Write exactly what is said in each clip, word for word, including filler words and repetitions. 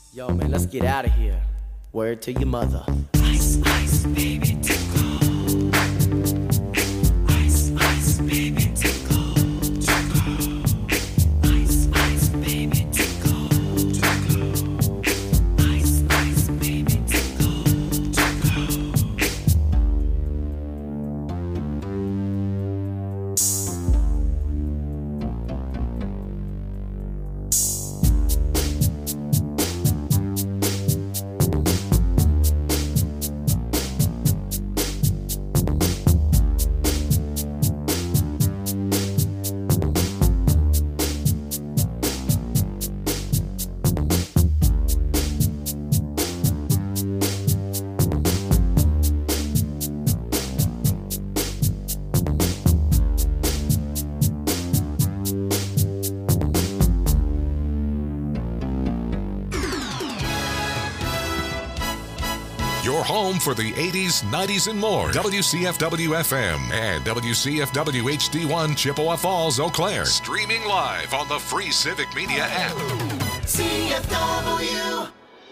Yo, man, let's get out of here. Word to your mother. Ice, ice, baby, tickle. Ice, ice, baby, tickle. Tickle. Ice, ice, baby, tickle. Tickle. Ice, ice, baby, tickle. Tickle. Your home for the eighties, nineties, and more. W C F W F M and W C F W H D one Chippewa Falls, Eau Claire. Streaming live on the free Civic Media app. C F W.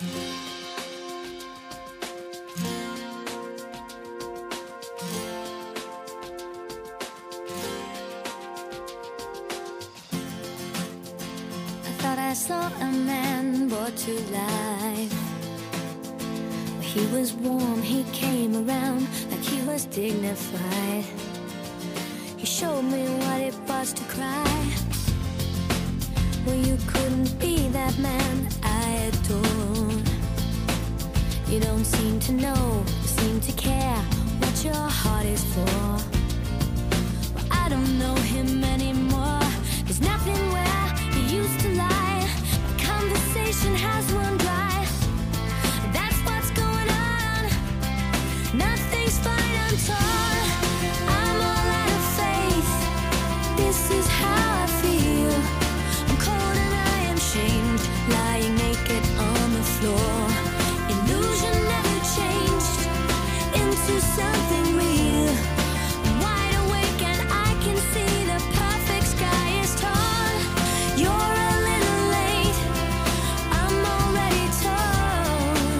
I thought I saw a man brought to life. He was warm, he came around like he was dignified. He showed me what it was to cry. Well, you couldn't be that man I adored. You don't seem to know, you seem to care what your heart is for. Well, I don't know him anymore. There's nothing where he used to lie. My conversation has run dry. That's what's going on. Nothing's fine, I'm torn. I'm all out of faith. This is how I feel. I'm cold and I am shamed, lying naked on the floor. Illusion never changed into something real. I'm wide awake and I can see the perfect sky is torn. You're a little late. I'm already torn.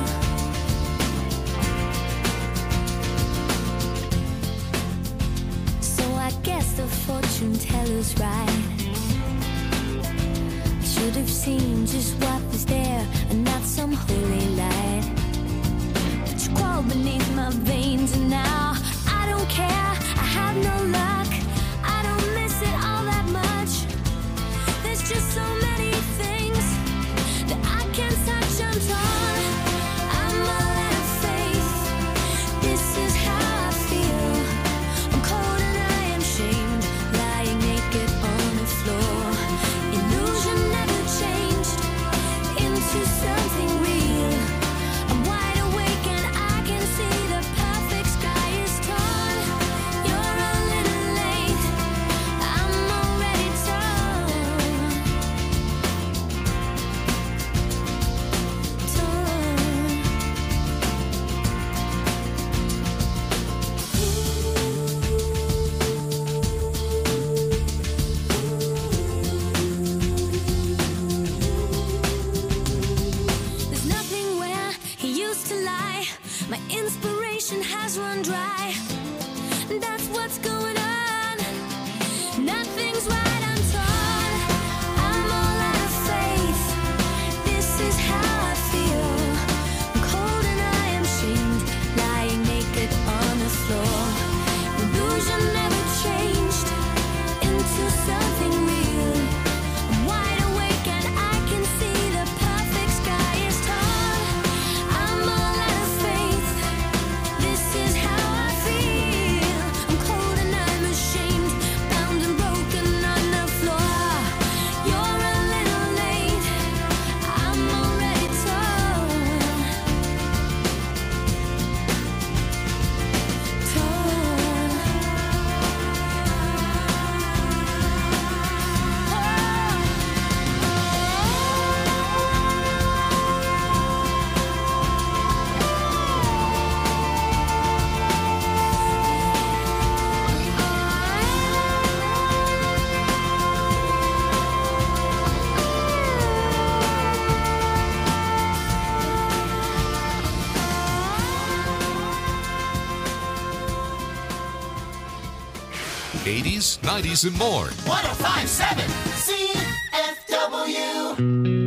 So I guess the fortune teller's right. I should have seen just what was there and not some holy light. But you crawled beneath my veins and now I don't care. I have no luck. I don't miss it all that much. There's just so many things that I can't touch. I'm torn. I'm all out of faith. This is how I feel. I'm cold and I am shamed, lying naked on the floor. Illusion never changed into something real. I'm wide awake and I can see the perfect sky is torn. You're a little late. I'm already torn. Torn. eighties, nineties, and more. one oh five point seven C F W.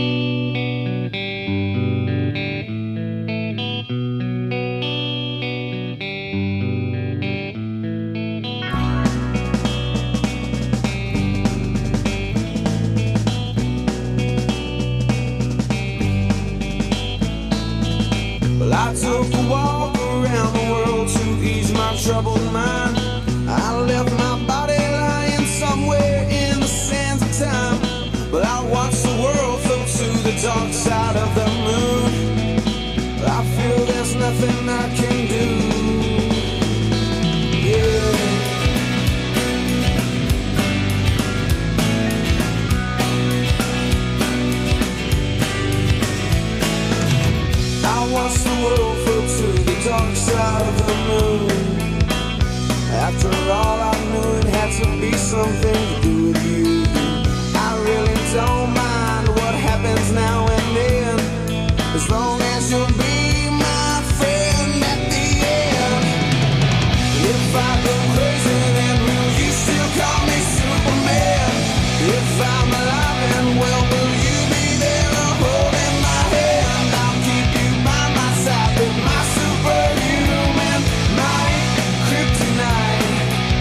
I took a walk around the world to ease my troubled mind. I left my body lying somewhere in the sands of time. But I watched the world float to the dark side of the moon. I feel there's nothing I can do. Yeah. I watched the world float to the dark side of the moon. After all, I knew it had to be something to do with you. I really don't mind what happens now and then, as long as you'll be my friend at the end. If I go crazy, then will you still call me Superman? If I'm alive and well, will you be there holding my hand? I'll keep you by my side with my superhuman, my kryptonite.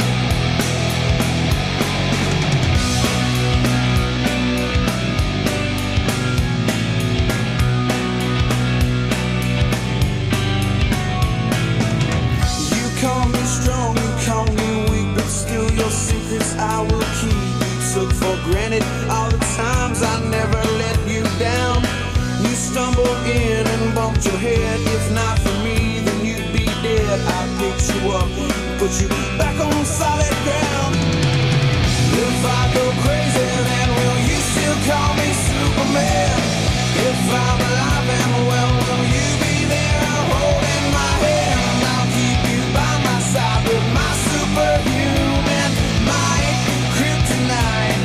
You call me strong, you call me weak, but still your secrets I will keep. You took for granted all the times I never let you down. You stumbled in and bumped your head. If not for me, then you'd be dead. I picked you up, put you back on solid ground. If I go crazy, then will you still call me Superman? If I'm alive and well, will you be there holding my hand? I'll keep you by my side with my superhuman, my kryptonite.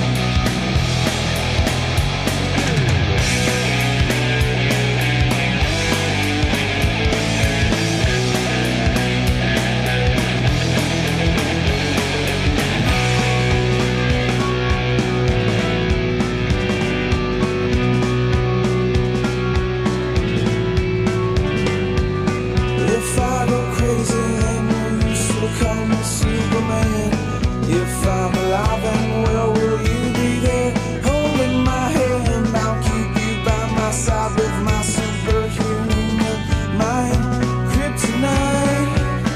If I go crazy, then will you still call me Superman? If I'm alive and well, will you be there holding my hand? I'll keep you by my side with my superhuman, my kryptonite.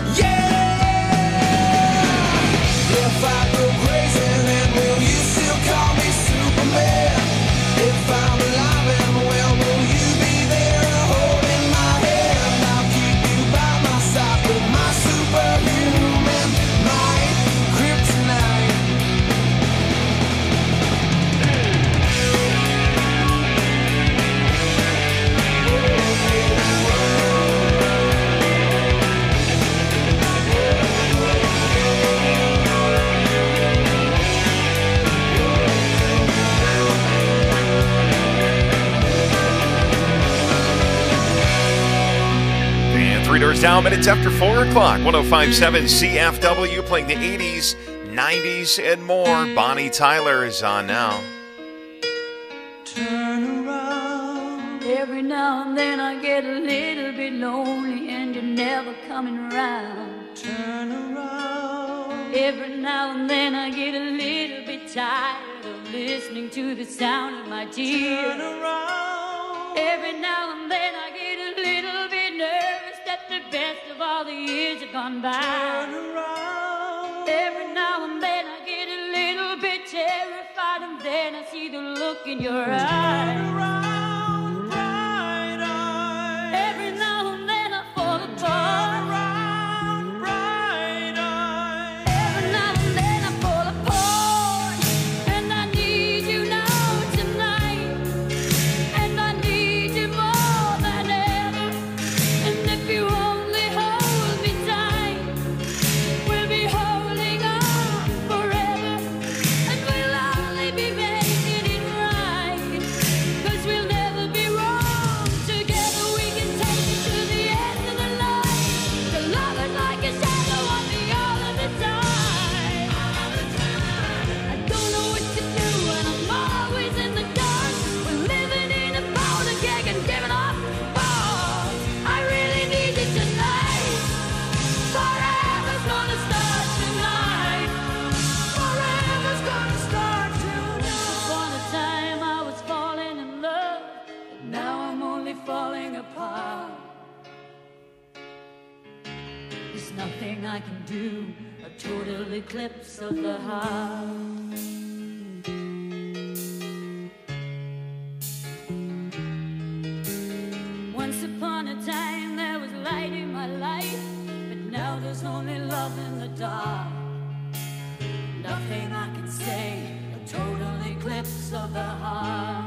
Yeah! If I go crazy, then will you still call me Superman? If I'm alive and well, will you be there holding my hand? I'll keep you by my side with my superhuman, my kryptonite. And three doors down, minutes after four o'clock. one oh five point seven C F W playing the eighties, nineties, and more. Bonnie Tyler is on now. Turn around. Every now and then I get a little bit lonely and you're never coming around. Turn around. Every now and then I get a little bit tired of listening to the sound of my tears. Turn around. Every now and then I get a little bit nervous that the best of all the years have gone by. Turn around. Every now and then I get a little bit terrified, and then I see the look in your eyes. Turn around, bright eyes. Every now and then I fall Turn apart. around, bright eyes. Every now and then I fall apart, and I need you now tonight, and I need you more than ever. And if you only hold me tight, we'll be holding on forever, and we'll only be making it right, 'cause we'll never only falling apart. There's nothing I can do, a total eclipse of the heart. Once upon a time there was light in my life, but now there's only love in the dark. Nothing I can say, a total eclipse of the heart.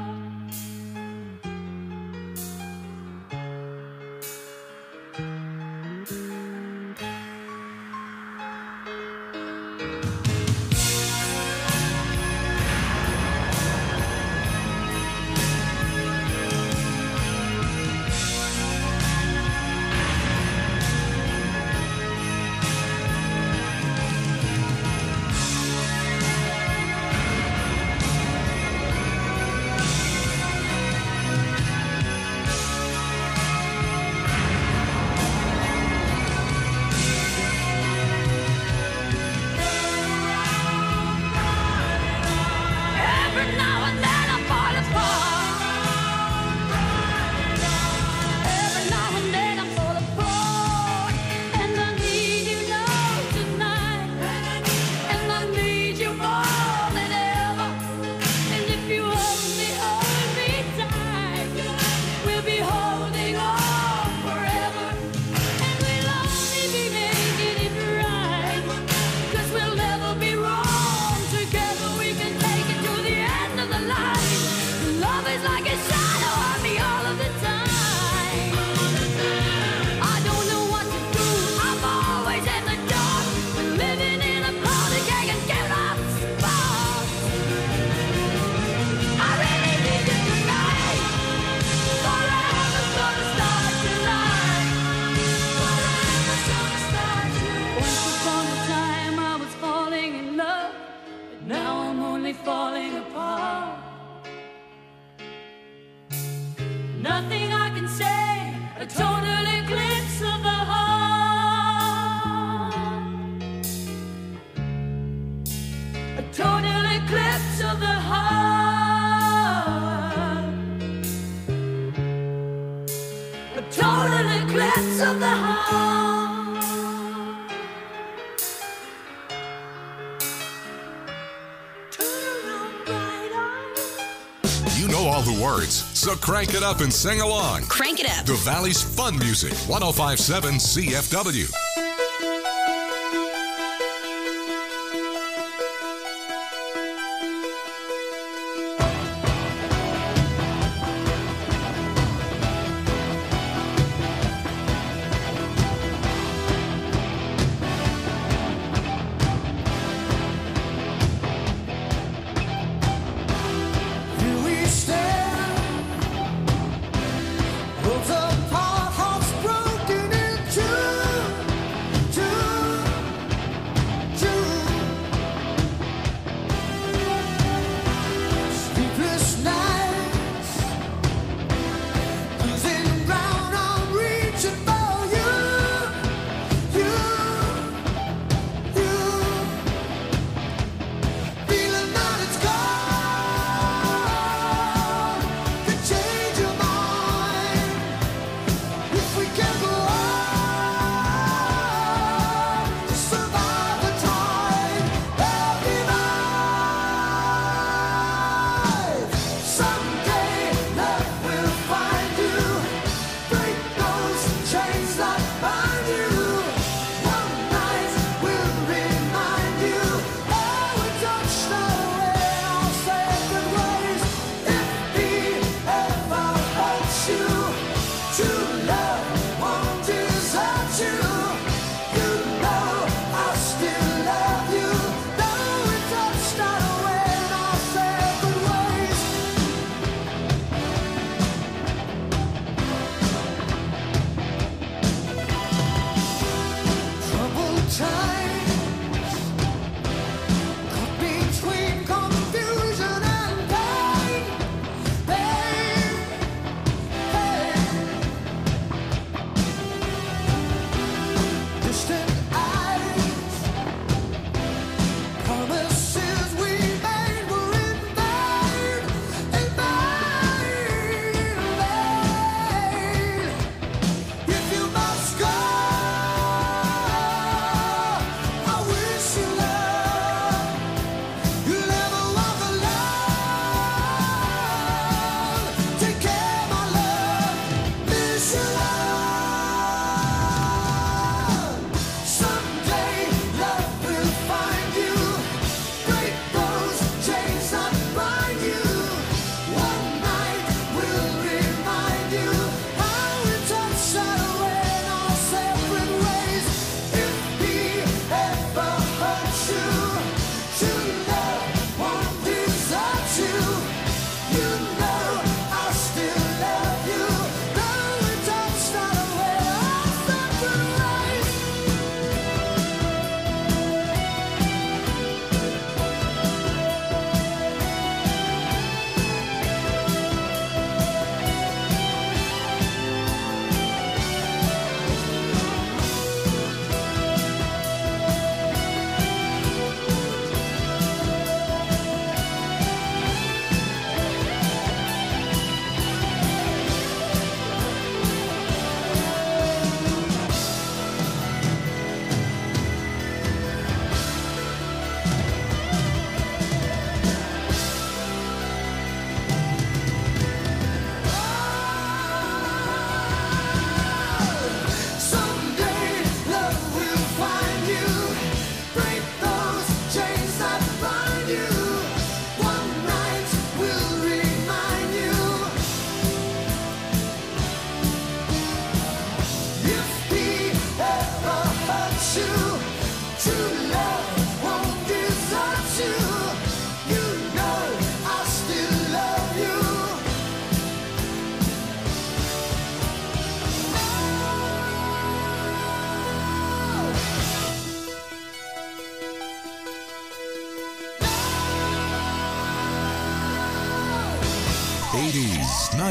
So crank it up and sing along. Crank it up. The Valley's fun music. one oh five point seven C F W.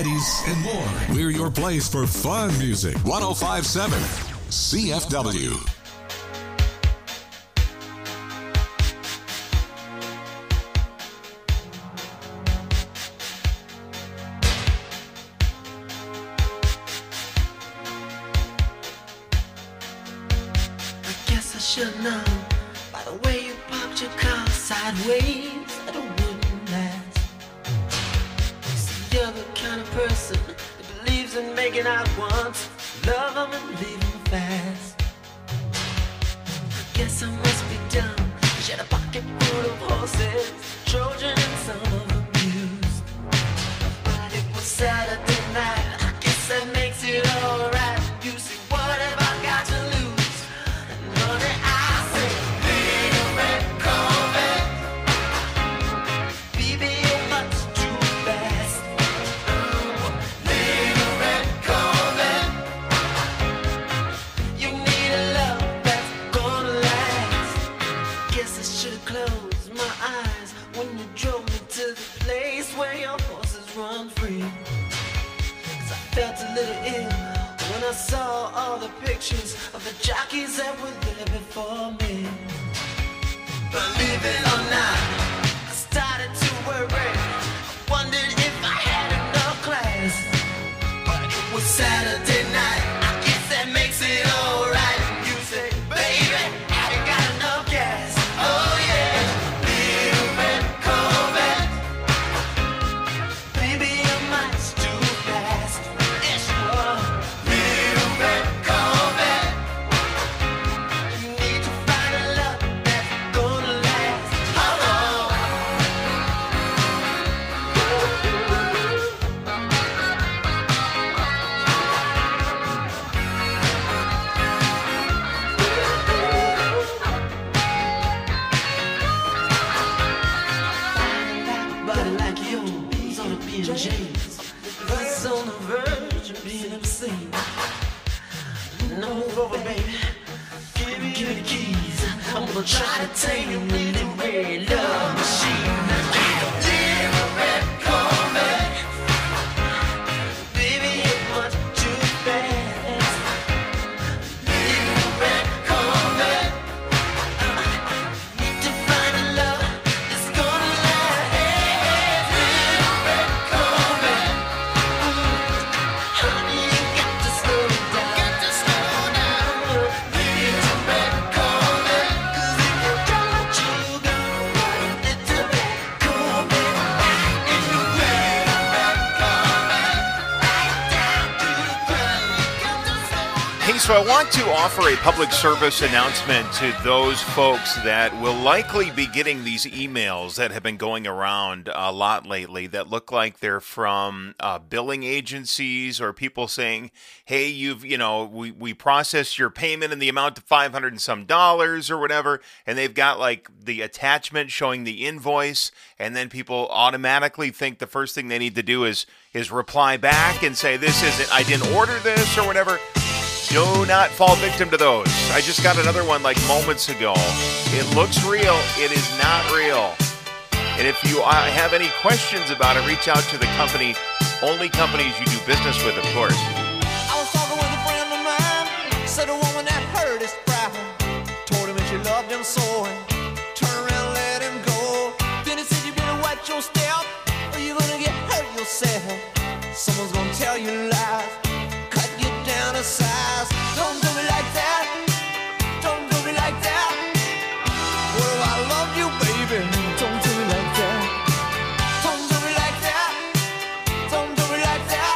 nineties, and more. We're your place for fun music. one oh five point seven C F W. Should know by the way you parked your car sideways that it wouldn't last. You see, you're the kind of person that believes in making out once, love them and leave them fast. I guess I must be dumb. She had a pocket full of horses, Trojan and some of them used. But it was Saturday night. I guess that makes it alright. You see, what have I got to lose? I saw all the pictures of the jockeys that were there before me. Believe it or not, I started to worry. I wondered if I had enough class. But it was Saturday night. I guess that makes it alright. You say, baby, have you got enough gas? Oh yeah, little red Corvette. Baby, I might too fast. Yeah, sure. That's on the verge of being obscene. No, over, baby. Give me, give me the keys. I'm gonna try to take you in the red love machine. Little red Corvette. Baby, you're much too fast. Little red Corvette. Need to find a love that's gonna last. Little red Corvette. Honey, you got to slow down. Got to slow down. Little red Corvette. 'Cause if you don't, you go. Little red Corvette. In the red, red Corvette. Right down to the ground. Got to slow. Hey, so I want to offer a public service announcement to those folks that will likely be getting these emails that have been going around a lot lately that look like they're from uh, billing agencies or people saying, hey, you've, you know, we, we processed your payment in the amount of five hundred and some dollars or whatever, and they've got like the attachment showing the invoice, and then people automatically think the first thing they need to do is is reply back and say, this isn't, I didn't order this or whatever. Do not fall victim to those. I just got another one like moments ago. It looks real. It is not real. And if you uh, have any questions about it, reach out to the company, only companies you do business with, of course. I was talking with a friend of mine, said a woman that hurt his pride, told him that she loved him so, and turned around and let him go. Then he said, you better watch your step, or you're gonna get hurt yourself. Someone's gonna tell you lies, cut you down to size. Don't do me like that, don't do me like that. What if I love you, baby? Don't do me like that. Don't do me like that, don't do me like that.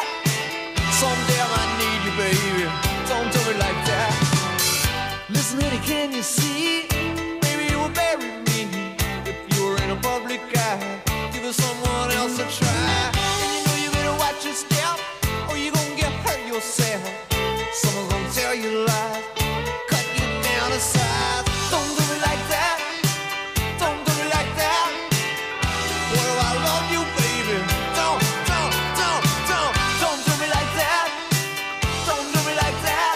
Someday I might need you, baby. Don't do me like that. Listen, honey, can you see? Baby, you will bury me if you were in a public eye. Give it someone else a try. And you know you better watch your step, or you're gonna get hurt yourself. Someone's gonna tell you lies, cut you down to size. Don't do me like that, don't do me like that. What if I love you, baby? Don't, don't, don't, don't, don't do me like that. Don't do me like that.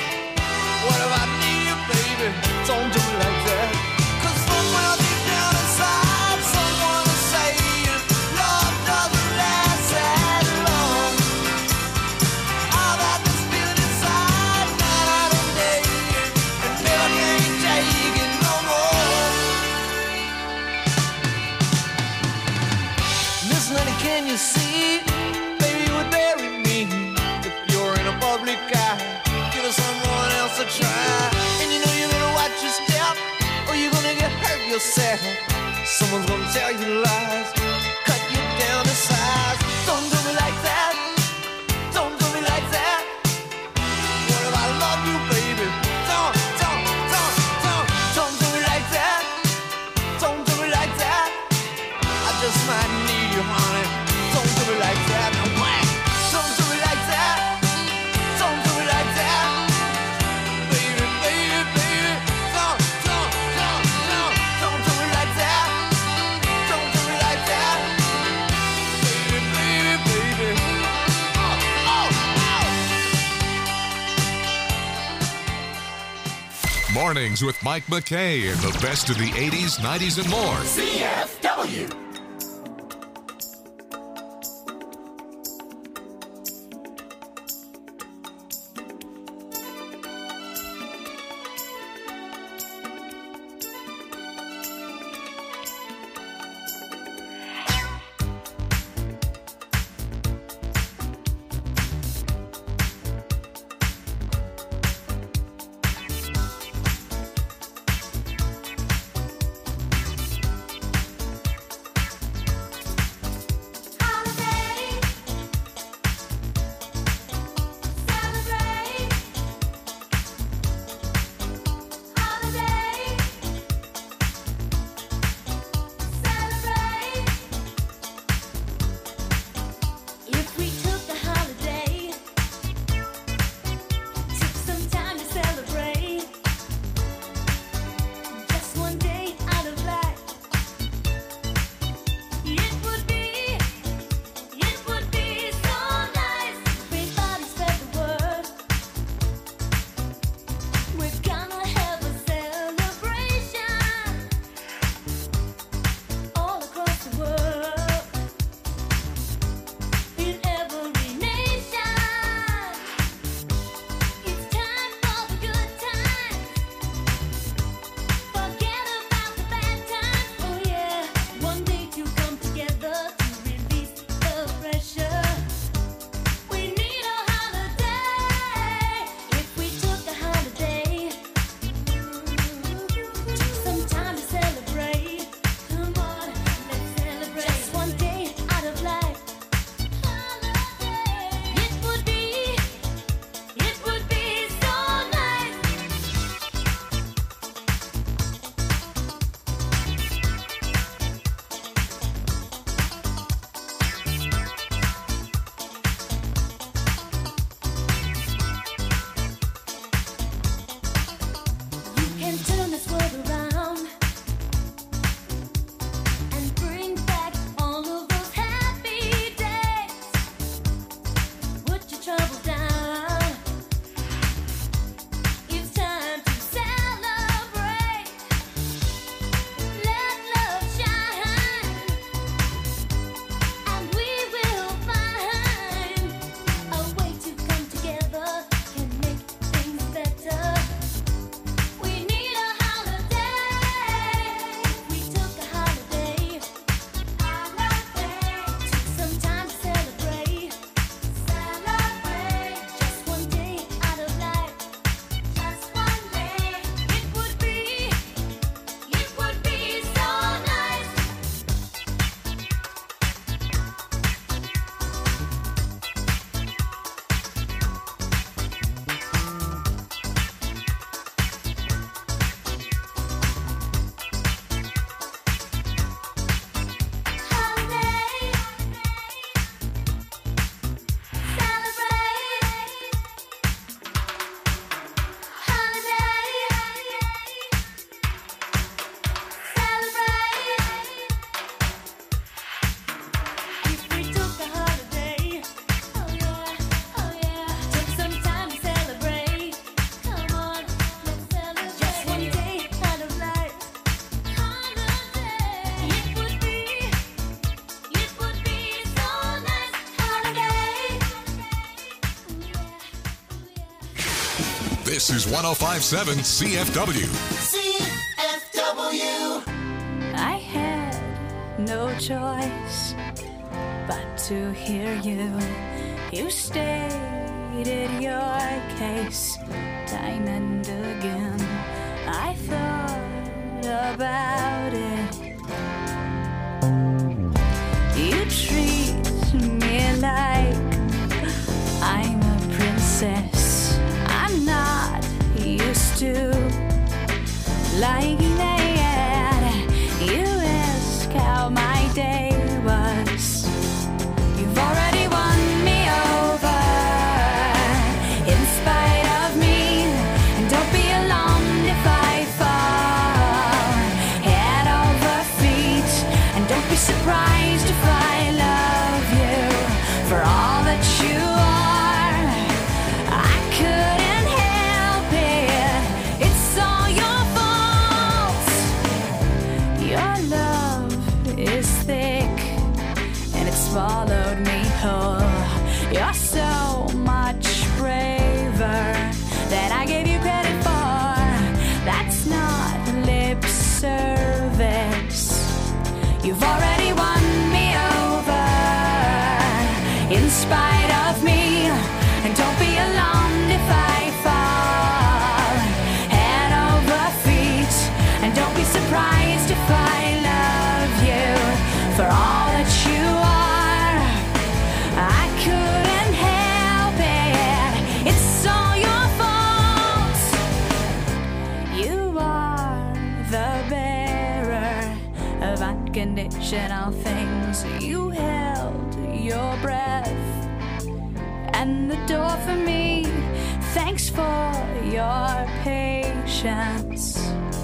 What if I need you, baby? Don't do me like that. 'Cause somewhere deep down inside, someone is saying love doesn't last as long. yourself. Someone's gonna tell you lies, cut you down to size. Don't do me like that. Don't do me like that. What if I love you, baby? Don't, don't, don't, don't, don't do me like that. Don't do me like that. I just might need you, honey. Don't do me like that. Now whack. Don't do me like that. Don't do me like that. Baby, baby, baby. Don't, don't, don't, don't, don't do me like that. Don't do me like that. Baby, baby, baby. Oh, oh, oh. Mornings with Mike McKay and the best of the eighties, nineties, and more. C F W. This is one oh five point seven C F W. C F W. I had no choice but to hear you. You stated your case time and again. I thought about it. You treat me like I'm a princess. I'm not used to liking that. You ask how my day was. You've already won me over in spite of me. And don't be alarmed if I fall head over feet. And don't be surprised if I love you for all that you are. I couldn't help it. It's all your fault. Your love is thick and it swallowed me whole. You're so much braver than I gave you credit for. That's not lip service. You've already won me over in spite of me. And don't be alarmed if I fall head over feet. And don't be surprised if I love you for all that you are. I couldn't help it. It's all your fault. You are the bearer of unconditional things. You held your breath and the door for me. Thanks for your patience.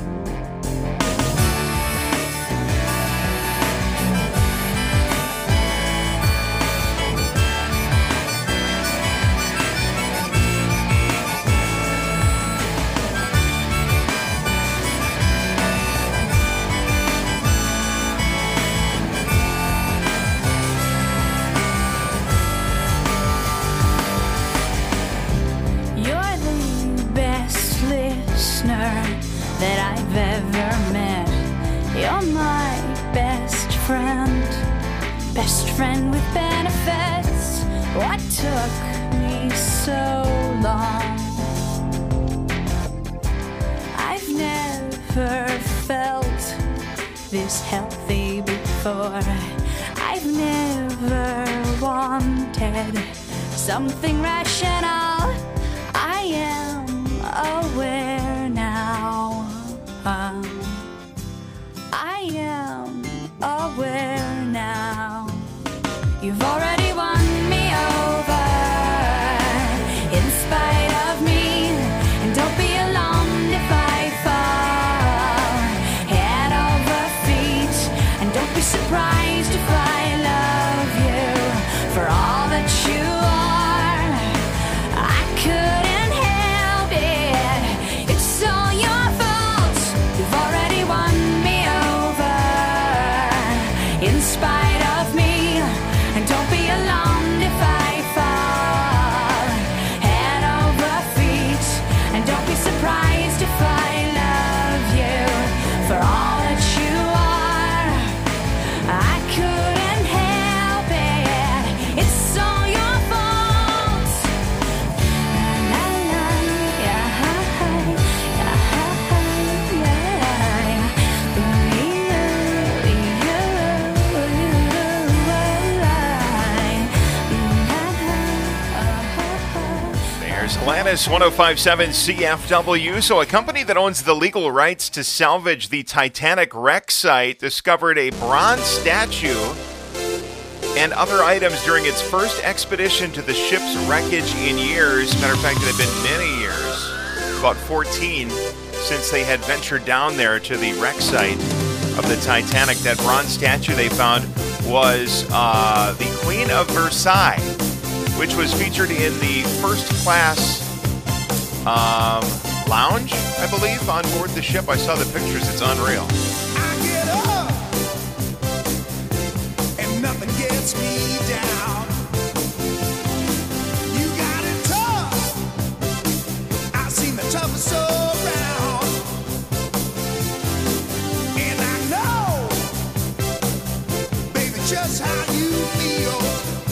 You're the best listener that I've ever met. You're my best friend, best friend with benefits. What took me so long? I've never felt this healthy before. I've never wanted something rational. I am aware now. Um, I am aware now. You've already won me over in spite of me. And don't be alarmed if I fall head over feet. And don't be surprised if I love you for all that you are. I couldn't help it. It's all your fault. You've already won me over in spite of me. And don't be alarmed if I fall head over feet. And don't be surprised if I love you for all that you are. I couldn't help it. It's all your fault. La, la, yeah, There's Atlantis one oh five point seven C F W. So a company that owns the legal rights to salvage the Titanic wreck site discovered a bronze statue and other items during its first expedition to the ship's wreckage in years. Matter of fact, it had been many years, about fourteen, since they had ventured down there to the wreck site of the Titanic. That bronze statue they found was uh, the Queen of Versailles, which was featured in the first class um, lounge, I believe, on board the ship. I saw the pictures. It's unreal. I get up and nothing gets me down. You got it tough. I've seen the toughest around. And I know, baby, just how you feel.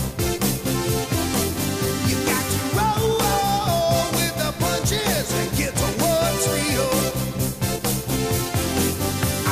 You got to roll with the punches and get to what's real.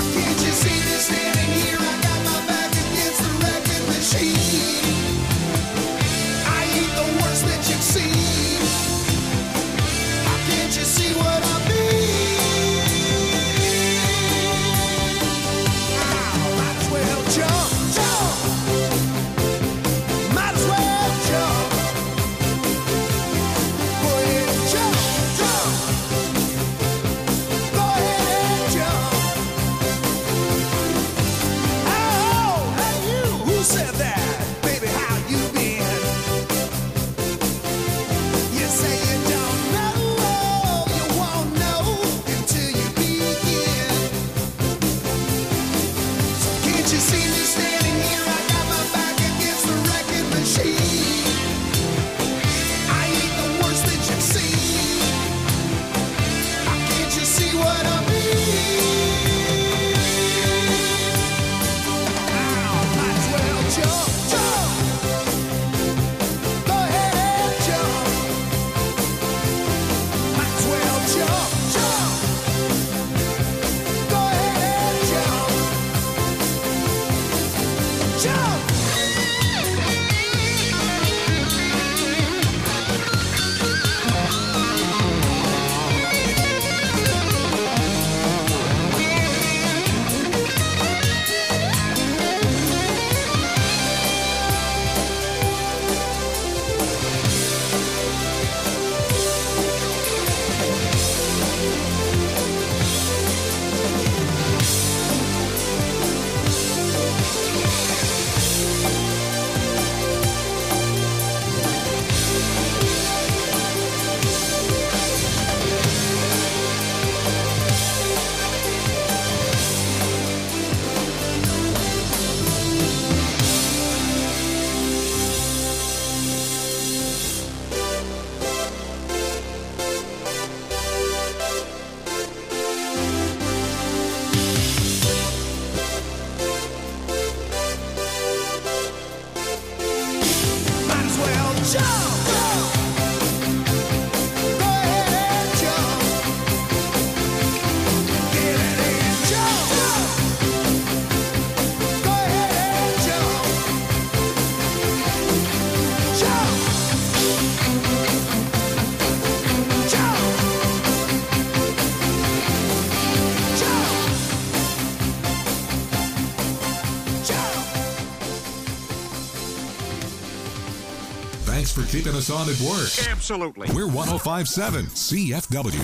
keeping us on at work. Absolutely. We're one oh five point seven C F W.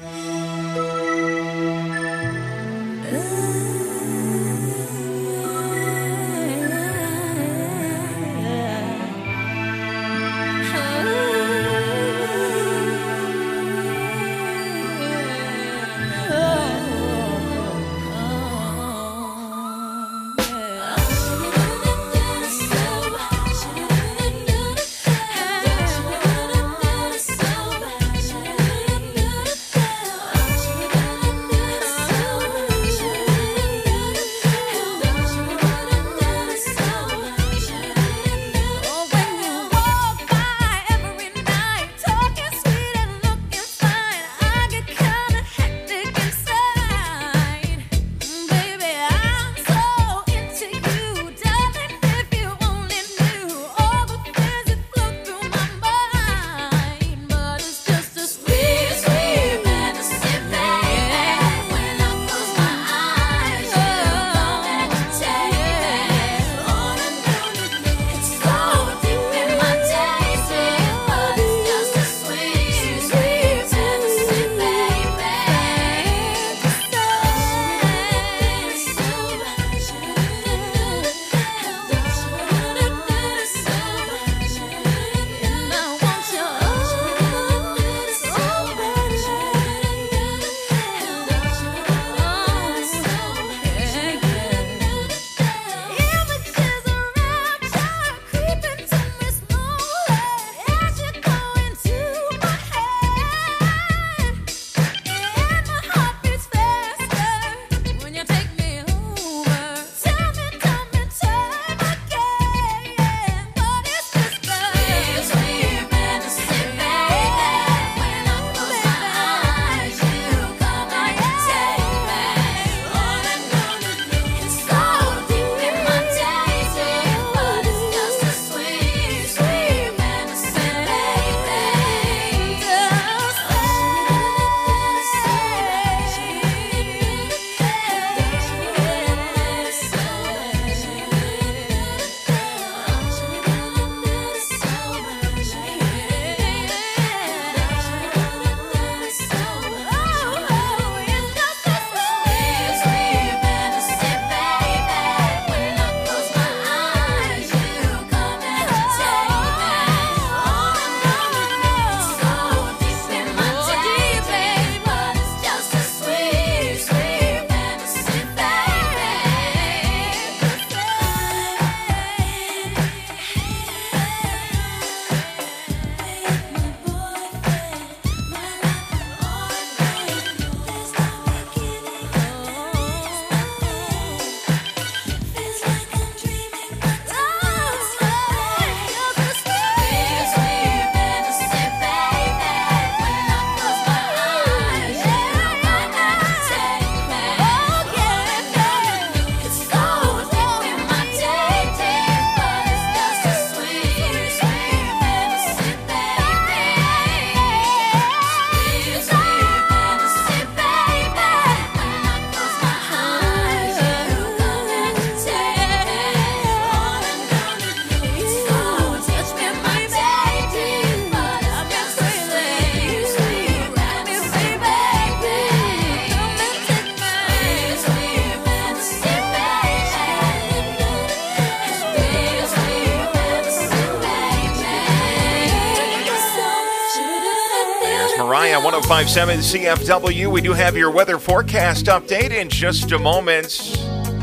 one oh five point seven C F W. We do have your weather forecast update in just a moment.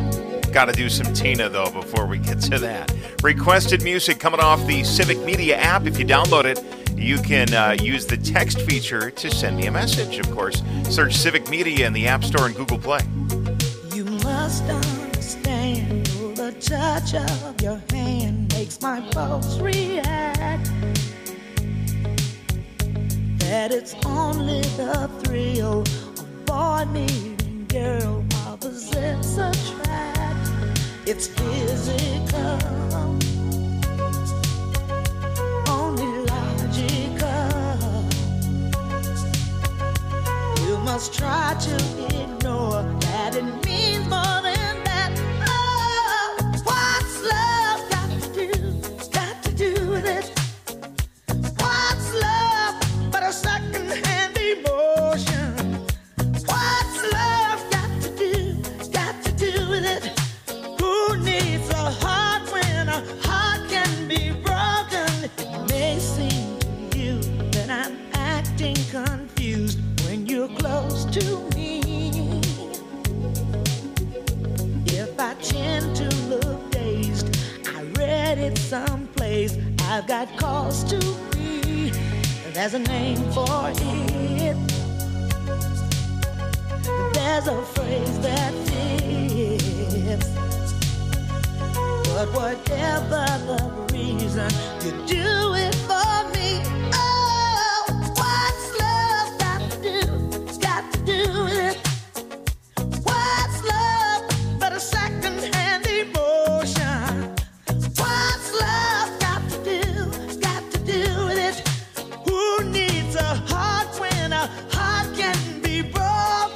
Got to do some Tina, though, before we get to that. Requested music coming off the Civic Media app. If you download it, you can uh, use the text feature to send me a message, of course. Search Civic Media in the App Store and Google Play. You must understand, the touch of your hand makes my pulse react. That it's only the thrill of boy meeting girl opposites attract. It's physical, only logical. You must try to ignore that it means more than that. Oh, what's love got to do, got to do with it? acting confused when you're close to me. If I tend to look dazed, I read it someplace, I've got cause to be. There's a name for it. There's a phrase that fits. But whatever the reason, you do it for me. Oh, what's love got to do? Got to do with it. What's love but a second-hand emotion? What's love got to do? Got to do with it. Who needs a heart when a heart can be broken?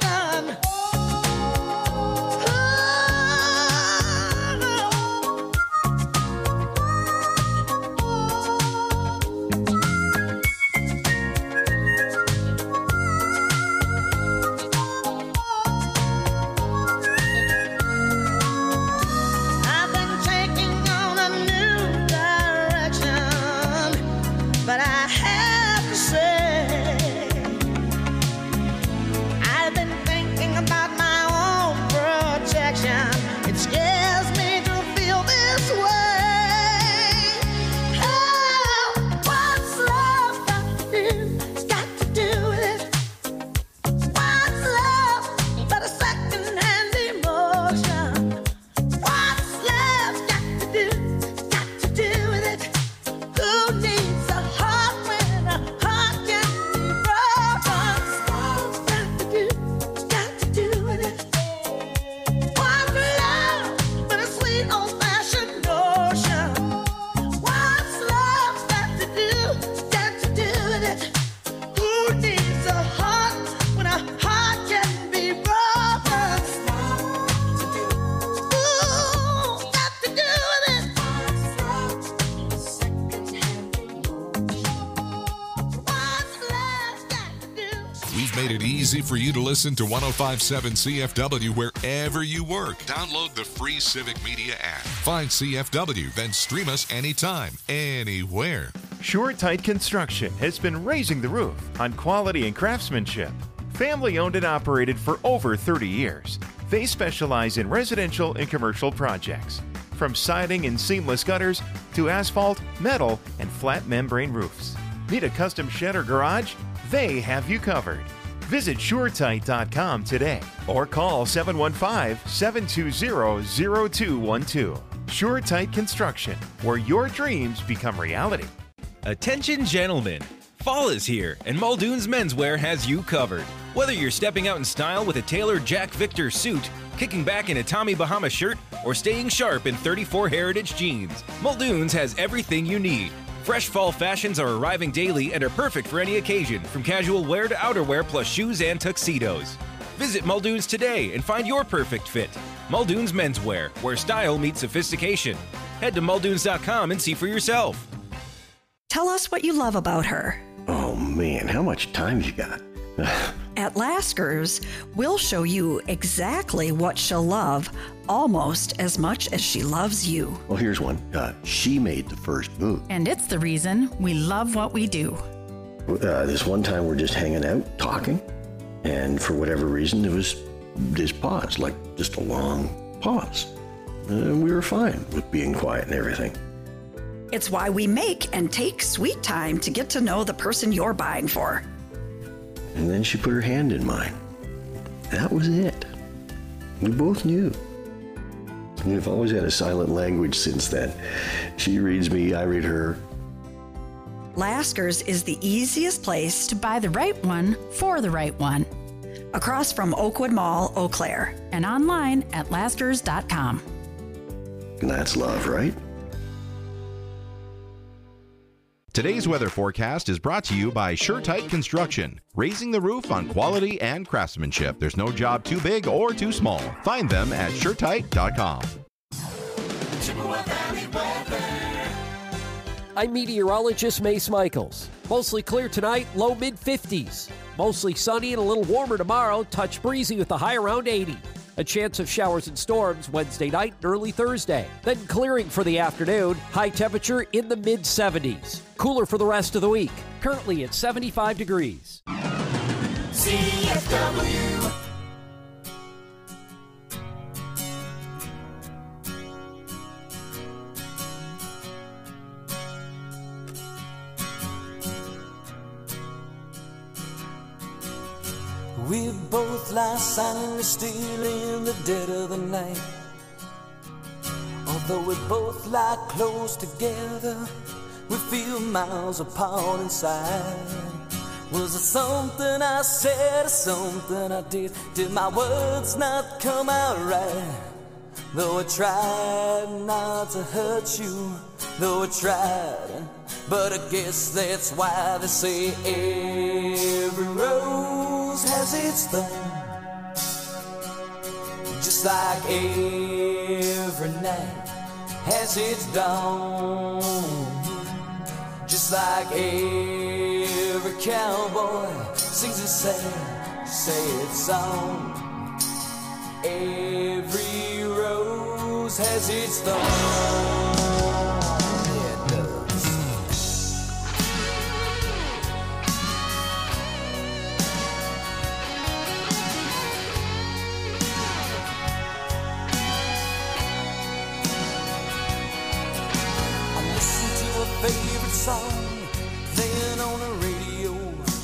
For you to listen to ten fifty-seven C F W wherever you work. Download the free Civic Media app. Find C F W, then stream us anytime, anywhere. SureTight Construction has been raising the roof on quality and craftsmanship. Family owned and operated for over thirty years. They specialize in residential and commercial projects. From siding and seamless gutters to asphalt, metal, and flat membrane roofs. Need a custom shed or garage? They have you covered. Visit Sure Tight dot com today or call seven one five, seven two zero, zero two one two. SureTight Construction, where your dreams become reality. Attention gentlemen, fall is here and Muldoon's Menswear has you covered. Whether you're stepping out in style with a tailored Jack Victor suit, kicking back in a Tommy Bahama shirt, or staying sharp in thirty-four Heritage jeans, Muldoon's has everything you need. Fresh fall fashions are arriving daily and are perfect for any occasion, from casual wear to outerwear plus shoes and tuxedos. Visit Muldoon's today and find your perfect fit. Muldoon's Menswear, where style meets sophistication. Head to muldoons dot com and see for yourself. Tell us what you love about her. Oh man, how much time you got? At Lasker's, we'll show you exactly what she'll love, almost as much as she loves you. Well, here's one. Uh, she made the first move. And it's the reason we love what we do. Uh, this one time we're just hanging out, talking, and for whatever reason, there was this pause, like just a long pause. And we were fine with being quiet and everything. It's why we make and take sweet time to get to know the person you're buying for. And then she put her hand in mine. That was it. We both knew. We've always had a silent language since then. She reads me, I read her. Lasker's is the easiest place to buy the right one for the right one. Across from Oakwood Mall, Eau Claire. And online at laskers dot com. And that's love, right? Today's weather forecast is brought to you by SureTight Construction, raising the roof on quality and craftsmanship. There's no job too big or too small. Find them at sure tight dot com. I'm meteorologist Mace Michaels. Mostly clear tonight, low mid fifties. Mostly sunny and a little warmer tomorrow, touch breezy with a high around eighty. A chance of showers and storms Wednesday night and early Thursday. Then clearing for the afternoon. High temperature in the mid seventies. Cooler for the rest of the week. Currently at seventy-five degrees. C F W. We both lie silently still in the dead of the night. Although we both lie close together, we feel miles apart inside. Was it something I said or something I did? Did my words not come out right? Though I tried not to hurt you, though I tried, but I guess that's why they say every rose has its thorn. Just like every night has its dawn. Just like every cowboy sings a sad, sad song. Every rose has its thorn. Yeah, it does. I listen to a favorite song playing on the radio.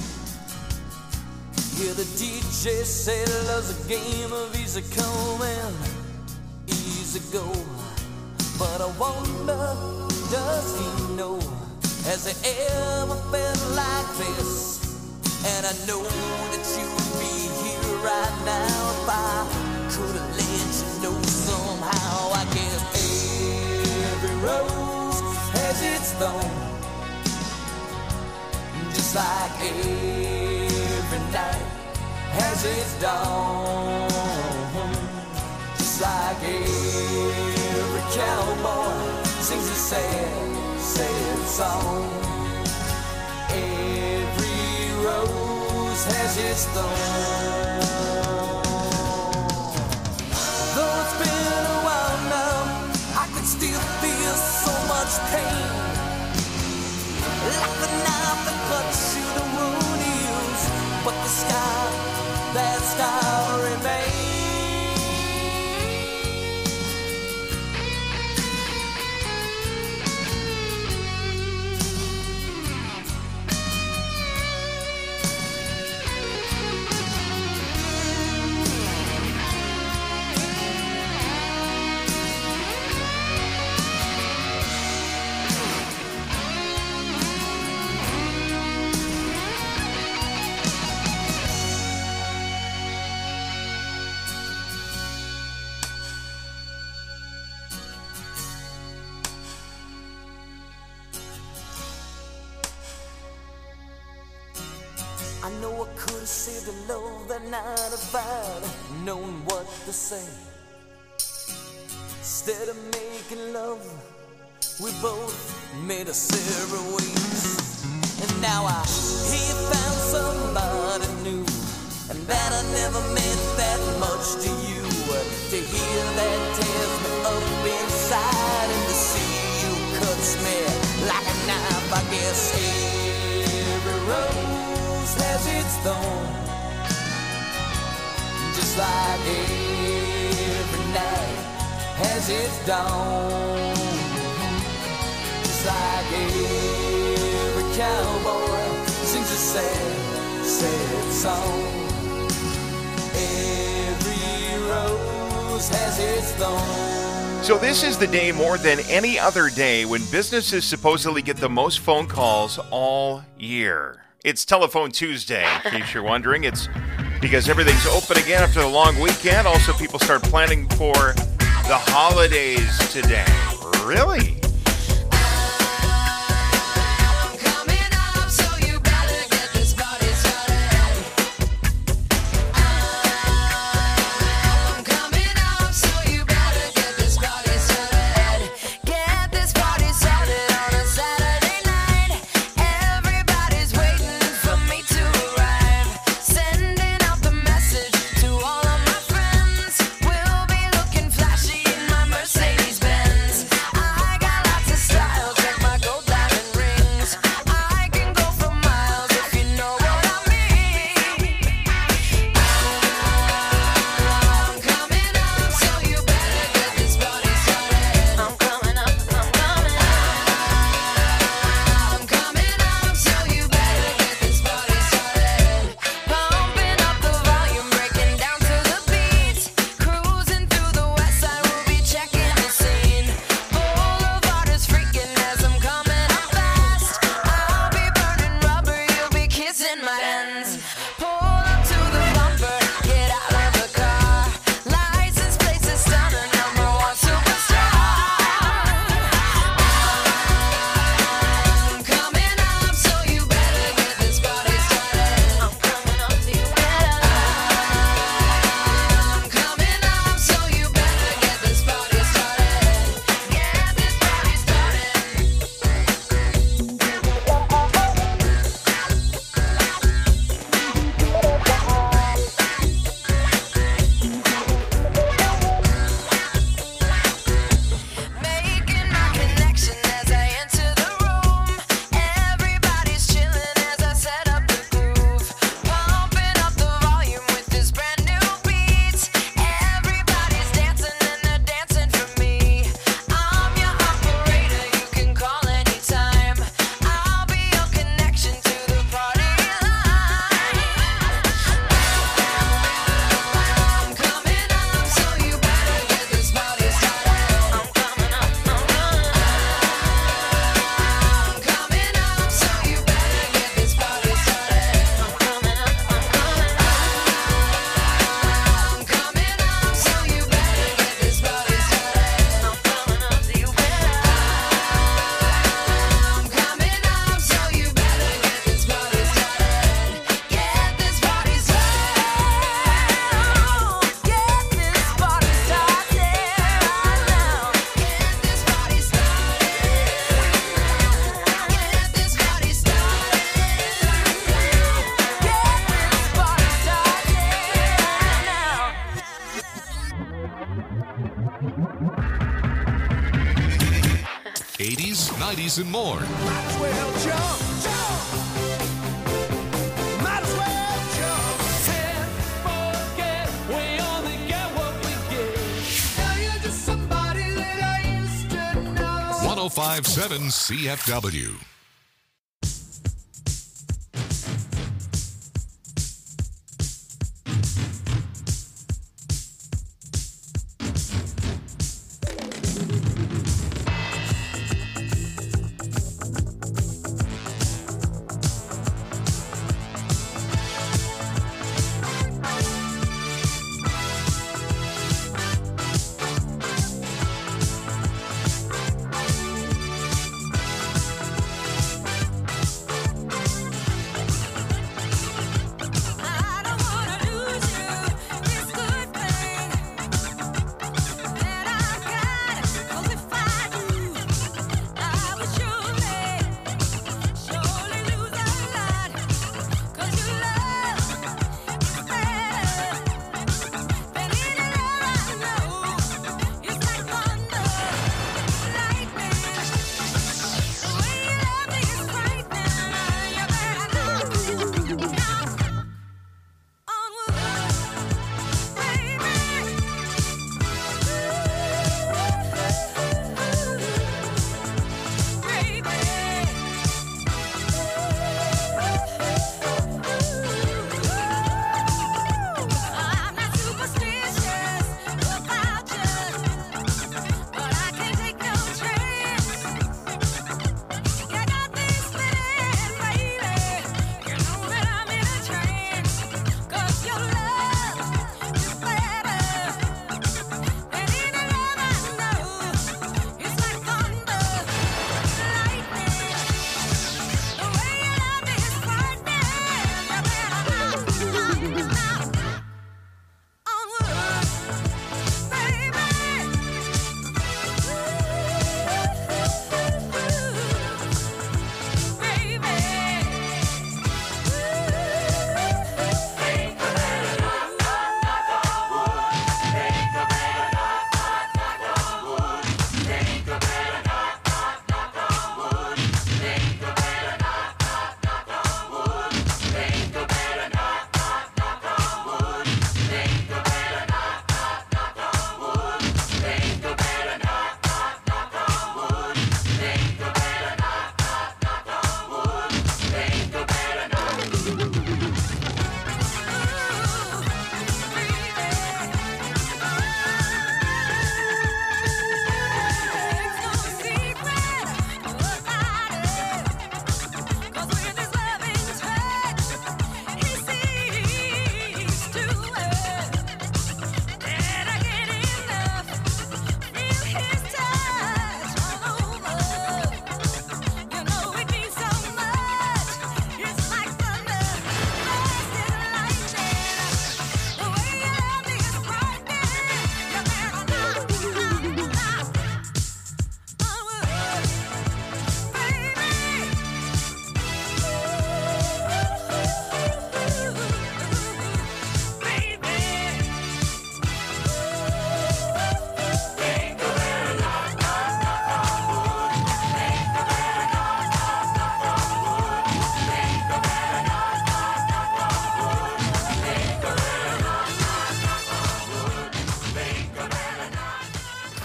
Yeah, the D J said love's a game of easy come and easy go. But I wonder, does he know? Has he ever felt like this? And I know that you'd be here right now if I could have let you know somehow. I guess every rose has its thorn. Just like every night has its dawn. Just like every cowboy sings a sad, sad song. Every rose has its thorn. Though it's been a while now, I can still feel so much pain. Like the knife that cuts you, the wound heals, but the scar, that scar remains. I know I could have saved a love that night if I'd known what to say. Instead of making love, we both made a separate ways. And now I hear you found somebody new, and that I never meant that much to you. To hear that tears me up inside, and to see you cuts me like a knife. I guess every rose has its thorn. Just like every night has its dawn. Just like every cowboy sings a sad, sad song. Every rose has its thorn. So this is the day more than any other day when businesses supposedly get the most phone calls all year. It's Telephone Tuesday, in case you're wondering. It's because everything's open again after the long weekend. Also, people start planning for the holidays today. Really? Sending out the message to all of my friends. friends. Pull up to the bumper, get out of the car. License plates is stunning, number one superstar. I'm coming up, so you better get this party started. I'm coming up, so you better. I'm coming up, so you better get this party started. Get this party started. Making my connection as I enter the room. Everybody's chilling as I set up the groove. Pumping up the volume with this brand new beat. Everybody's dancing and they're dancing for me. I'm your operator, you can call anytime. I'll be your connection to the party line. I'm coming up, so you better get this party started. I'm coming up, I'm coming up. I'm coming up, so you better get this party started. I'm coming up, I'm coming up. I'm coming up, so you better get this party started. I'm coming up, so you better. I'm coming up, so you better get this party started. Get this party started. Get this party started right now. Get this party started. Get this party started. Get this party started right now. eighties, nineties, and more. Might as well jump, jump. Might as well jump. Can't forget, we only get what we get. Now you're just somebody that I used to know. one oh five point seven C F W.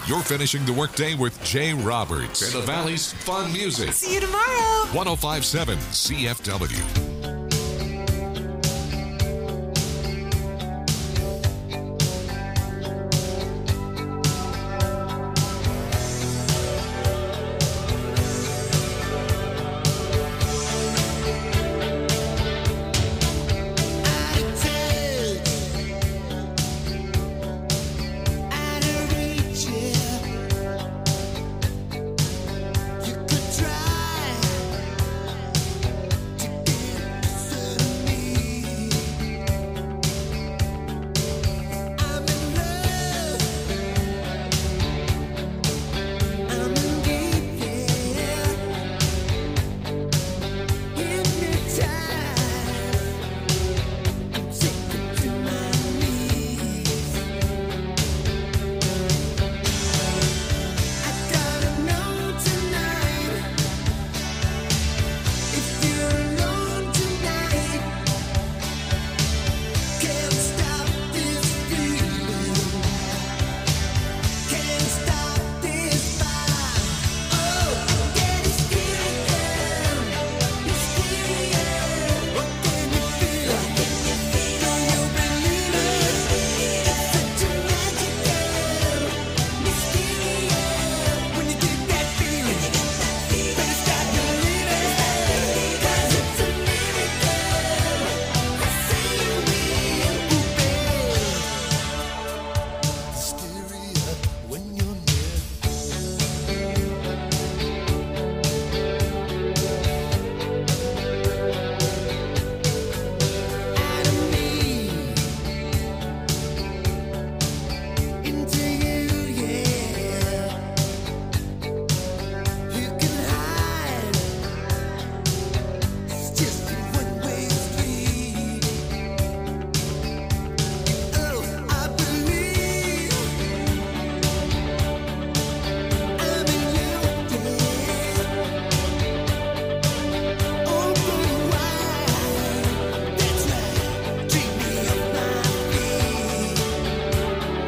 You're finishing the workday with Jay Roberts and the Valley's fun music. See you tomorrow. one oh five point seven C F W.